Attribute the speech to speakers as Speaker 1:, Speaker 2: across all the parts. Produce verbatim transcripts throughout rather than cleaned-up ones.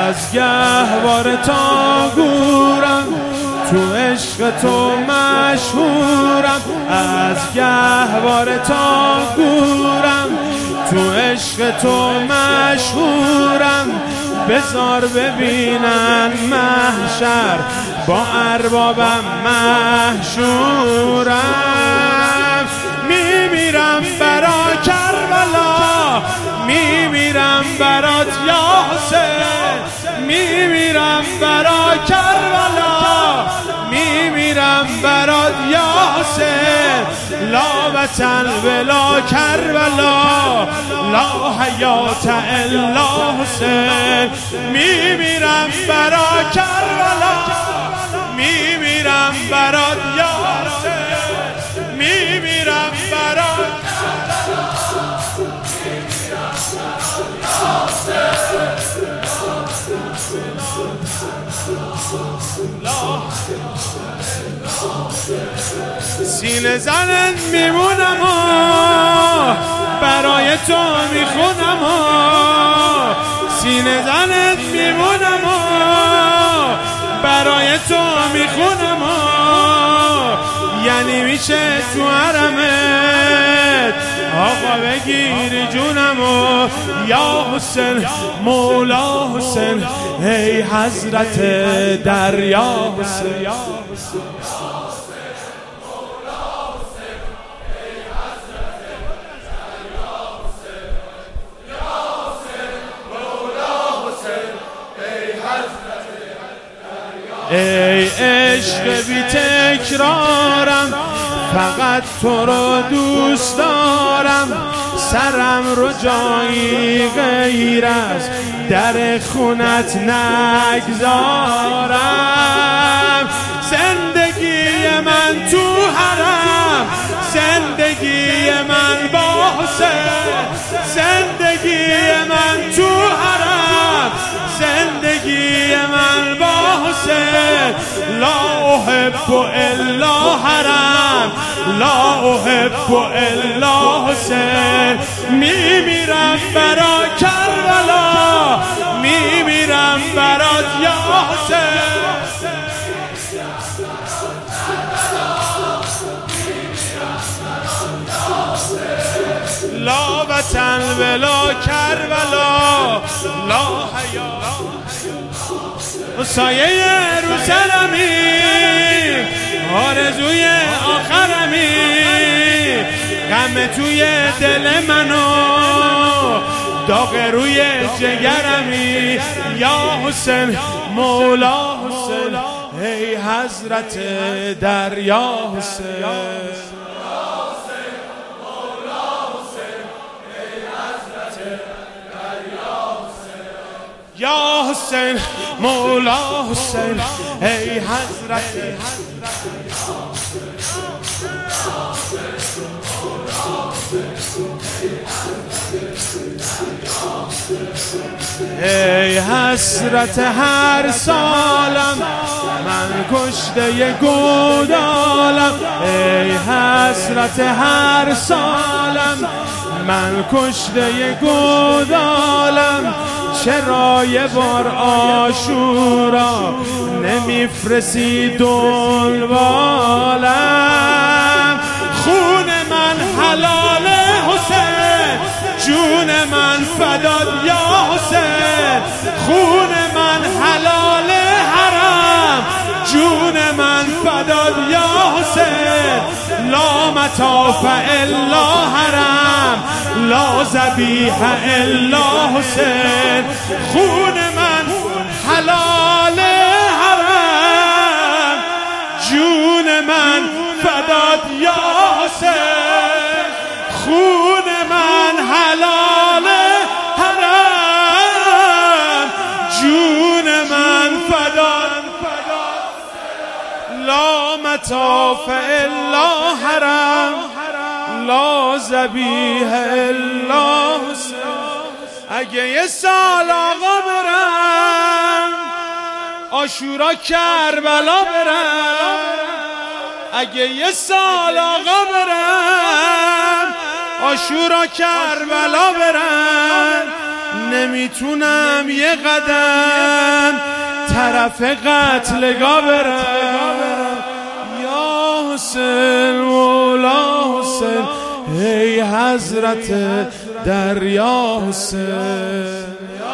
Speaker 1: از گهواره تا گورم تو عشق تو مشهورم، از گهواره تا گورم تو عشق تو مشهورم. بذار ببینن محشر با اربابم محشورم. میمیرم برا کربلا، میمیرم برات یا حسین، میمیرم برا کربلا، میمیرم برات یا حسین. لا وطن ولا کربلا، لا حیات الا حسین. میمیرم برا کربلا، میمیرم برات یا حسین، میمیرم برات سینه زنن میمونم و برای تو میخونم و سینه زنن میمونم و برای تو میخونم و یعنی میشه تو حرمت آقا بگیری جونم و یا حسین مولا حسین ای حضرت دریا حسین. ای عشق بی تکرارم فقط تو رو دوست دارم، سرم رو جایی غیر از در خونت نگذارم. زندگی من تو حرم، زندگی من با حسین، زندگی من تو حرم، زندگی من با حسین. لا احب الا حرم، لا احب الا حسین. میمیرم برا کربلا، میمیرم برات یا حسین. لا وطن ولا کربلا، لا حیات سایه رو سرمی، آرزوی آخرمی، غم توی دل منو، داغ روی جگرمی. یا حسین مولا حسین ای حضرت دریا حسین. یا حسین مولا حسین ای حضرت ای حسرت هر سالم من کشته گودالم، ای حسرت هر سالم من کشته گودالم. چرا یه بار عاشورا نمیفرسی دنبالم؟ خون من حلال حسین، جون من فداد یا حسین. خون من حلال حرم، جون من فداد یا حسین. لا مطاف الا حرم، لا ذبیح الا حسین. خون من حلال حرم، جون من فداد یا حسین. خون من حلال حرم، جون من فداد. لا مطاف الا حرم، لا ذبیح الا حسین. اگه یه سال آقا برم عاشورا کربلا برم، اگه یه سال آقا برم عاشورا کربلا برم، نمیتونم یه قدم طرف قتلگاه برم. یا حسین مولا حسین ای حضرت دریا حسین.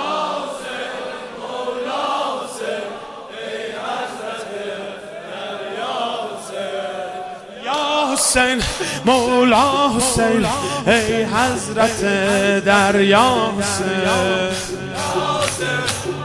Speaker 1: حسین مولا حسین ای حضرت دریا حسین.